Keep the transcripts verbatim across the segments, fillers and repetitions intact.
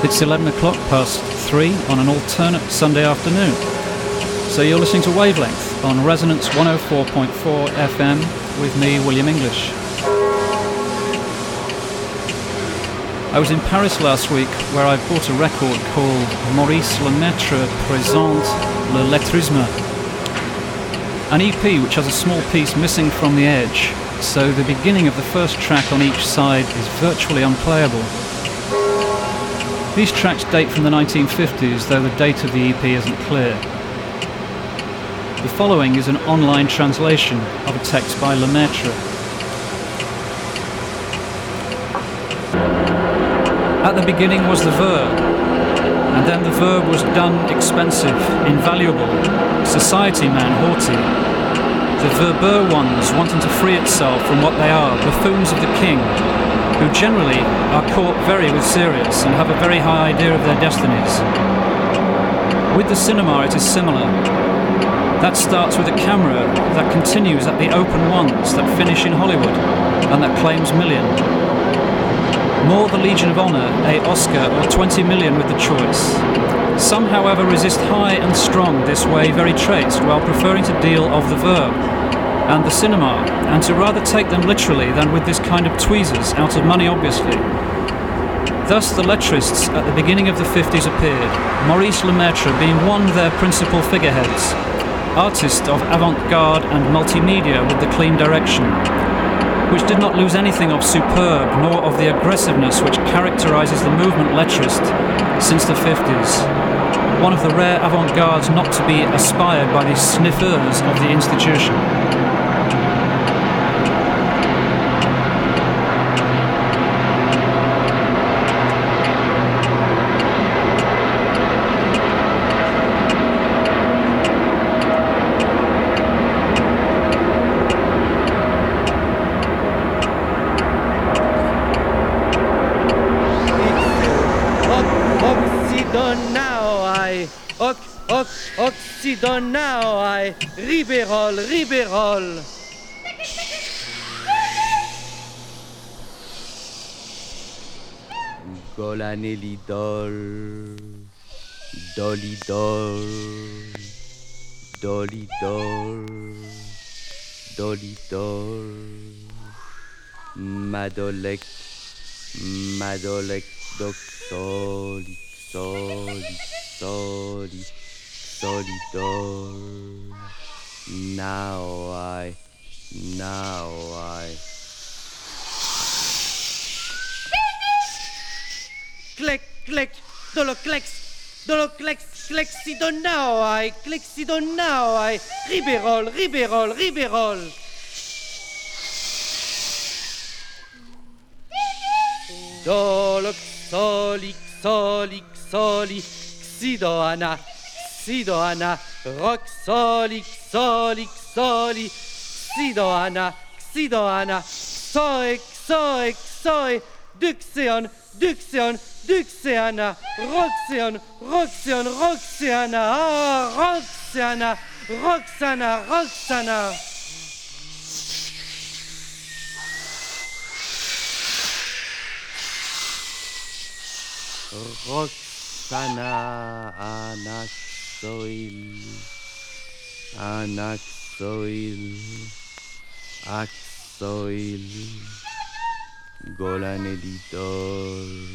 It's eleven o'clock past three on an alternate Sunday afternoon. So you're listening to Wavelength on Resonance one oh four point four F M with me, William English. I was in Paris last week where I bought a record called Maurice Lemaitre Présente Le Lettrisme, an E P which has a small piece missing from the edge, so the beginning of the first track on each side is virtually unplayable. These tracks date from the nineteen fifties, though the date of the E P isn't clear. The following is an online translation of a text by Lemaitre. At the beginning was the verb, and then the verb was done expensive, invaluable, society man haughty. The verbeux ones wanting to free itself from what they are, buffoons of the king, who generally are caught very with serious and have a very high idea of their destinies. With the cinema it is similar. That starts with a camera that continues at the open ones that finish in Hollywood and that claims million. More the Legion of Honor, a Oscar or twenty million with the choice. Some however resist high and strong this way very traced while preferring to deal of the verb and the cinema, and to rather take them literally than with this kind of tweezers, out of money obviously. Thus the lettrists at the beginning of the fifties appeared, Maurice Lemaitre being one of their principal figureheads, artist of avant-garde and multimedia with the clean direction, which did not lose anything of superb nor of the aggressiveness which characterises the movement lettrist since the fifties. One of the rare avant-gardes not to be aspired by the sniffers of the institution. Occidonao, Riberol, Riberol. Golanelidol, Dolidol, Dolidol, Dolidol, Madolek, Madolek, Doxoli, Soli, Soli. Solidor, now I, now I. Click, click, doloclex, doloclex, clexidon now I, clexidon now I, riberol, riberol, riberol. Doloc, solic, solic, soli, xidoana. Sidoana, roxolic, solic, soli, Sidoana, Sidoana, soe, soe, soe, duxeon, duxeon, duxeana, roxeon, roxeon, roxeana, ah, roxeana, roxana, roxana. Roxana, anak. Soil, Anaxoil, Axoil, Golanelidol.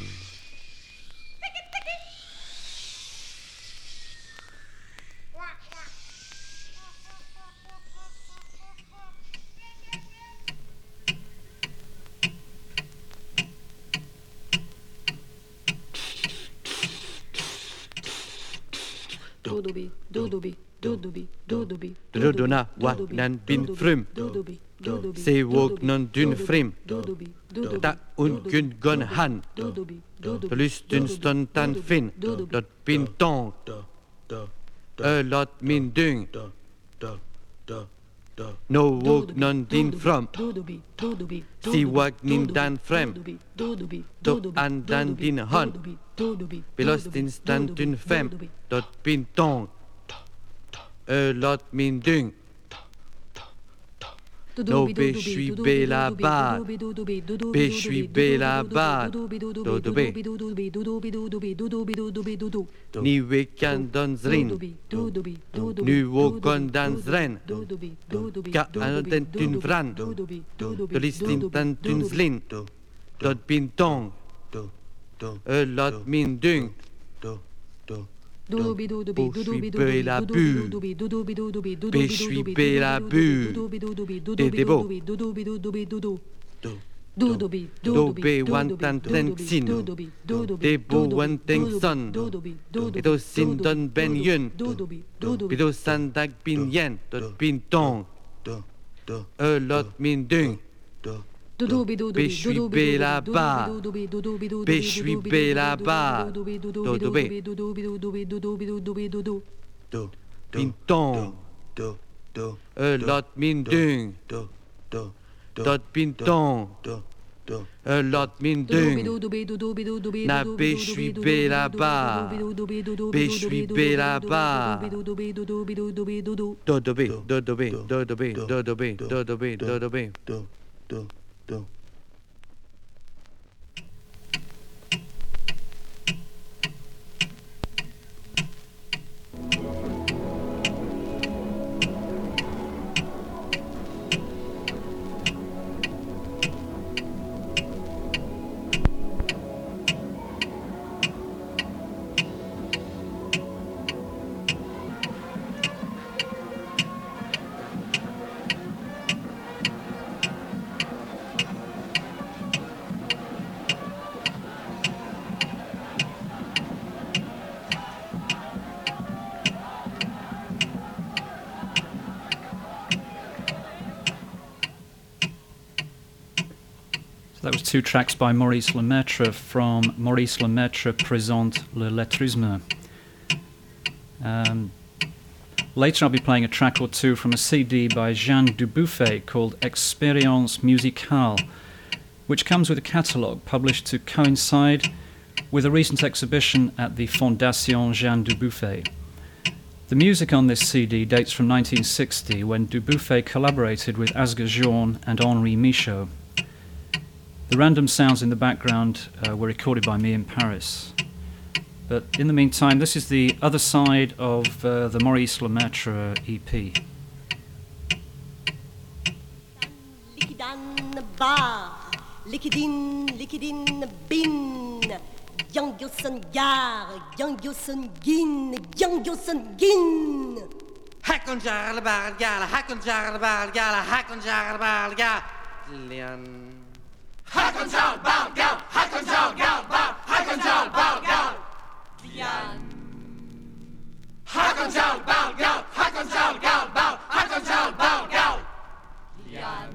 Dudubi, dudubi, dudubi, dudubi, Duduna, wanan bin frum. Se wog non dun frim. Da un gun gun han. Lystyn stundan fin. Dot bin dong. Ölot min dyng. No wog non din frum. Si wag nin dan frem. Dot andan din han. Belost din stand dun fem. Dot bin dong. Ölot min dyng. No be shui be la ba. Be shui be la ba. Do do be. Ni we kan dans rin. Nu wo kan dans ren. Ka an den tun vran. De listin tan tun slin. Dot bin tong. E lot min dung. Pushui be la bu. Beshui be la bu. De debo. Do be wan tan ten sin. Debo wan teng son. Edo sin don ben yun. Bido san dag bin yen. Dot bin tong. E lot min dung. Beshui be la ba. Beshui be la ba. Do do be. Bin tong. E lot min dung. Dot bin tong. E lot min dung. Na beshui be la ba. Beshui be la ba. Do do be. Do do be. Do do be. Do do be. Do do be. Do do be. Do do be. Do do. Do. That was two tracks by Maurice Lemaitre from Maurice Lemaitre Présente le Lettrisme. Um, later I'll be playing a track or two from a C D by Jeanne Dubuffet called Expérience Musicale, which comes with a catalogue published to coincide with a recent exhibition at the Fondation Jeanne Dubuffet. The music on this C D dates from nineteen sixty, when Dubuffet collaborated with Asger Jorn and Henri Michaud. The random sounds in the background uh, were recorded by me in Paris. But in the meantime, this is the other side of uh, the Maurice Lemaitre E P. Likidan bar, likidin, likidin bin, Young Gilson Gar, Young Gilson Gin, Young Gilson Gin. Hakon jar la bar gala, hakon jar la bar gala, hakon jar la bar gala. Lian. Hakon jar bar gal, hakon jar gal bar, hakon jar bar gal. Lian. Hakon jar bar gal, hakon jar gal bar, hakon jar bar gal. Lian.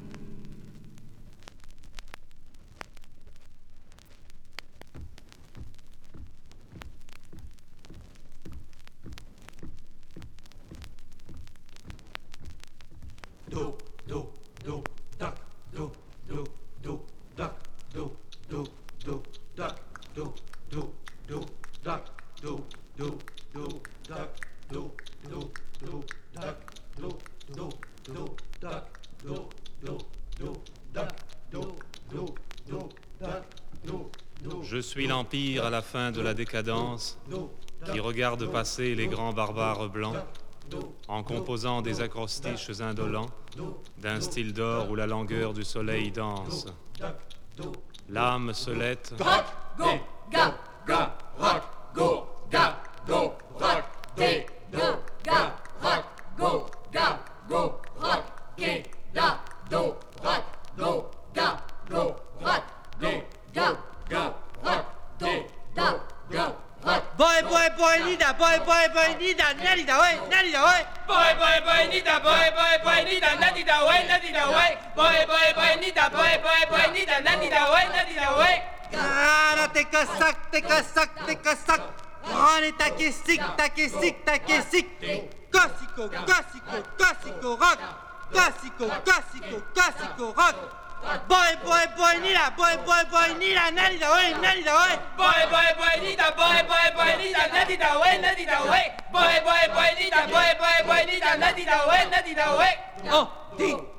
Do, do, do, duck, do, do, do, duck, do, do, do, duck, do, do, do, duck, do, do, do, duck, do, do, do, duck, do, do, do, duck, do, do, do, duck, do, do, do, duck, do, do. Je suis l'Empire à la fin de la décadence qui regarde passer les grands barbares blancs en composant des acrostiches indolents d'un style d'or où la langueur du soleil danse. L'âme se lette. Rock, go, ga, ga, rock, go, ga, go, rock, de, do, ga, rock, go, ga, go, rock, ge, da, do, rock, do, ga, go, rock, de, ga, ga, rock, de, da, ga, rock. Boy, boy, boy, Nida, boy, boy, boy, Nida, Nida, way, Nida, way. Boy, boy, boy, Nida, boy, boy, boy, Nida, Nida, way, Nida, way. Boy, boy, boy, Nida, boy, boy, boy, Nida, Nida, way, Nida, way. Cara, te casac, te casac, te casac. On est taquesic, taquesic, taquesic. Classico, classico, classico rock. Classico, classico, classico rock. Boy, boy, boy, Nida, boy, boy, boy, Nida, Nida, way, Nida, way. Boy, boy, boy, Nida, boy, boy, boy, Nida, Nida, way, Nida, way. Boy, boy, boy, Nida, boy, boy, boy, Nida, Nida, way, Nida, way. Oh, ding.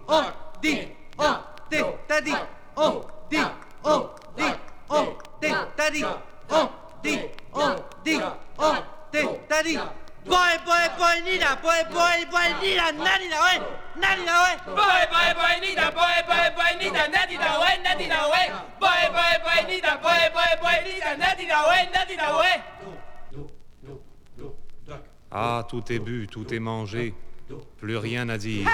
on dit, on dit, t'as dit, on dit, on dit, on dit, t'as dit, on dit, on dit, on dit, t'as dit. Boy, boy, boy, Nina, boy, boy, boy, Nina, Nadina, ouais, Nadina, ouais. Boy, boy, boy, Nina, boy, boy, boy, Nina, Nadina, ouais, Nadina, ouais. Boy, boy, boy, Nina, boy, boy, boy, Nina, Nadina, ouais, Nadina, ouais. Ah, tout est bu, tout est mangé, plus rien à dire.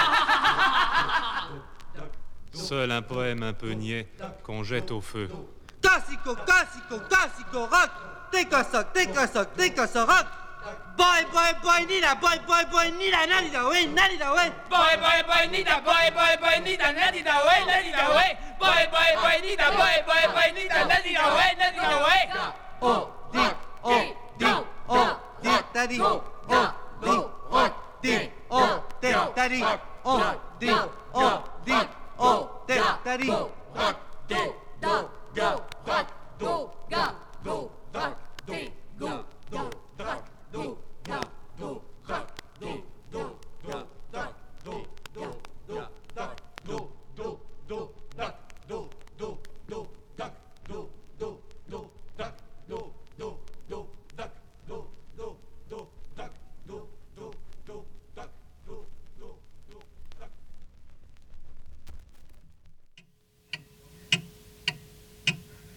Seul un poème un peu niais qu'on jette au feu. Classico, classico, classico, rock. Décosoc, décosoc, décosoc, rock. Boy, boy, boy, Nina, boy, boy, boy, Nina, Nadina, ouais, Nadina, ouais. Boy, boy, boy, Nina, boy, boy, boy, Nina, Nadina, ouais, Nadina, ouais. Boy, boy, boy, Nina, boy, boy, boy, Nina, Nadina, ouais, Nadina, ouais. On dit, on dit, on dit, t'as dit, on dit, on dit, on dit, t'as dit, on dit, on dit, on dit, t'as dit. Rock, do, do, go, rock, do, ga, go, rock, do, go, do, rock, do, ga, do, rock, do, do, do, rock, do, do, do, rock, do, do, do, rock, do, do, do, rock, do, do, do, rock, do, do, do, rock, do, do, do, rock, do, do, do, rock, do, do, do, rock.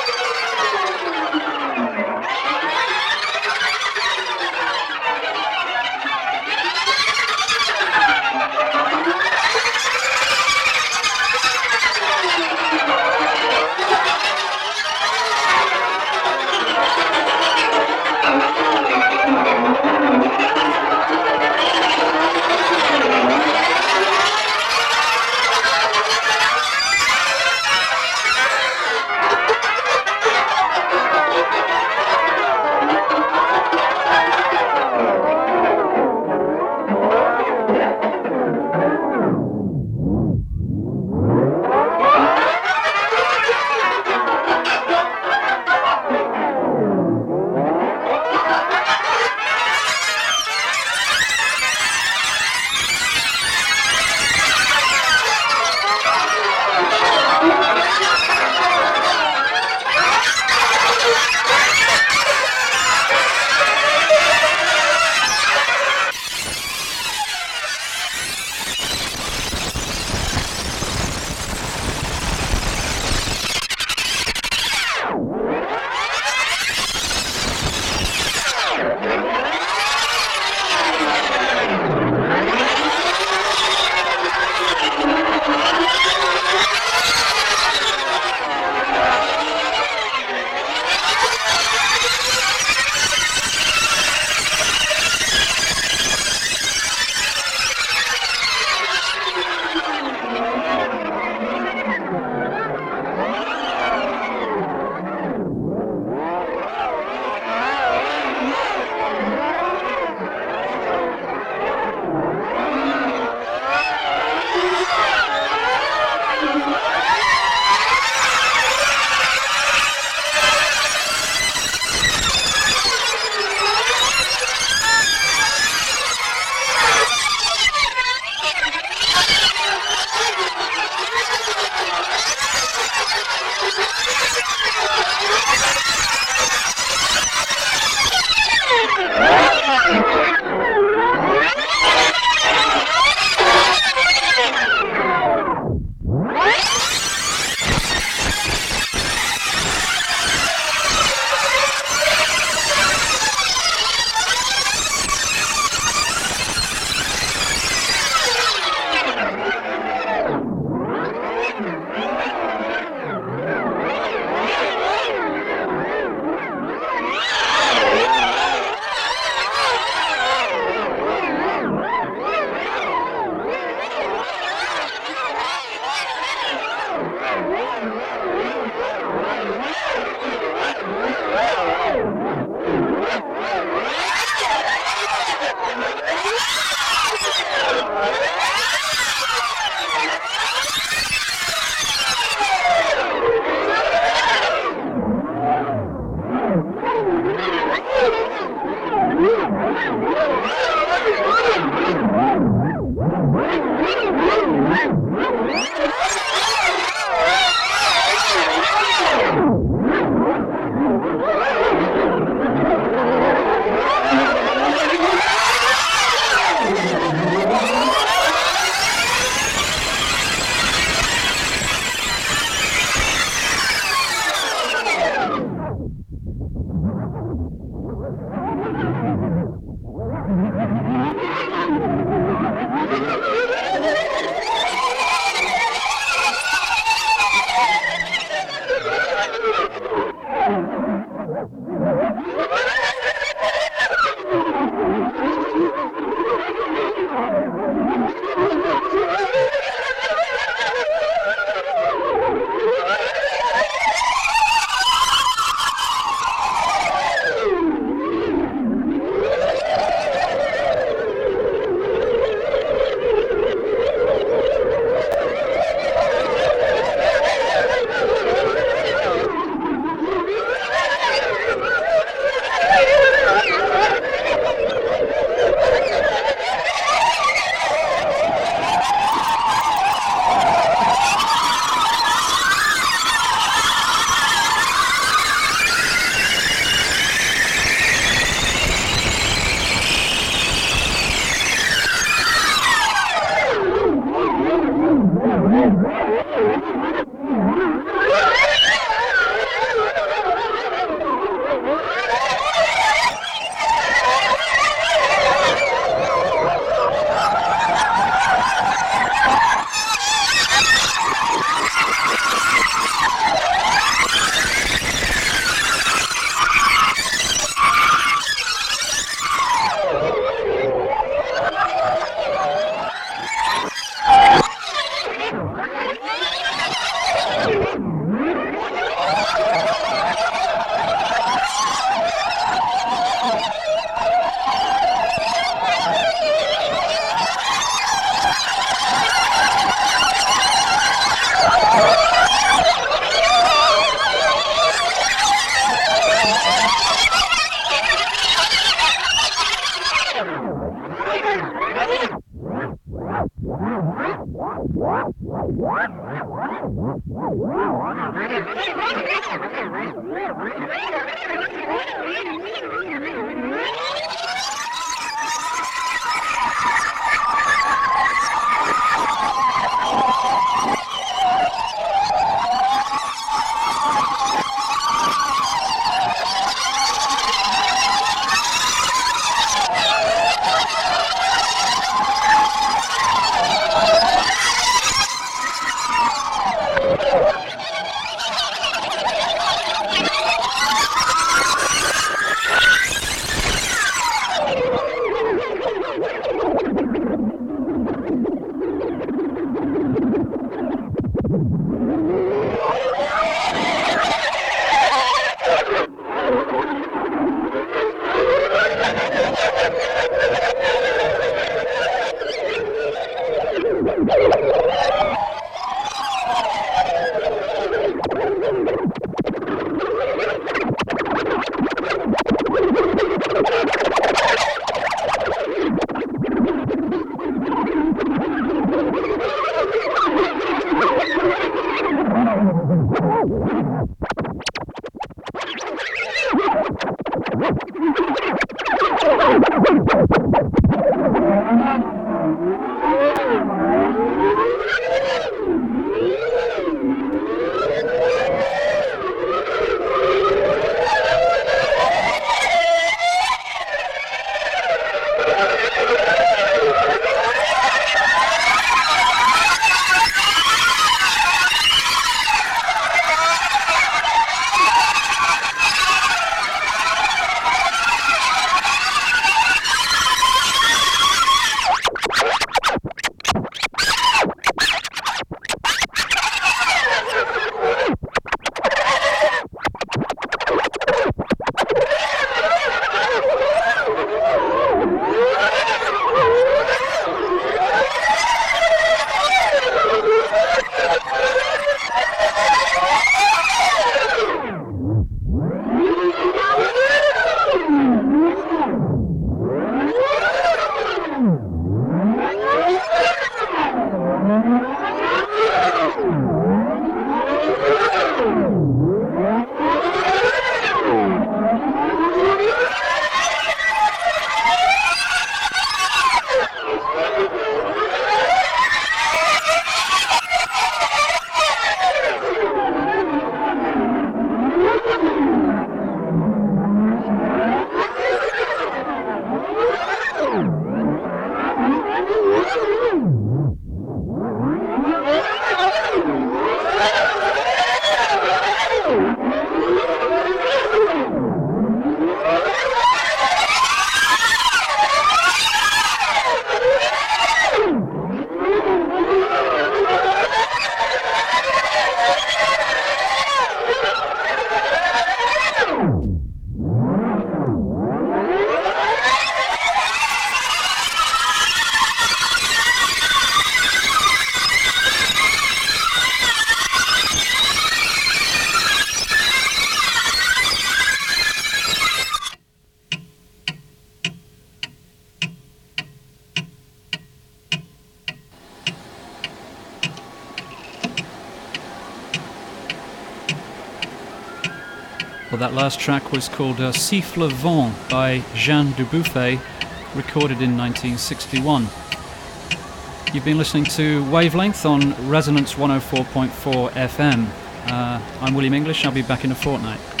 Well, that last track was called uh, Siffle Vent by Jean Dubuffet, recorded in nineteen sixty-one. You've been listening to Wavelength on Resonance one oh four point four F M. Uh, I'm William English. I'll be back in a fortnight.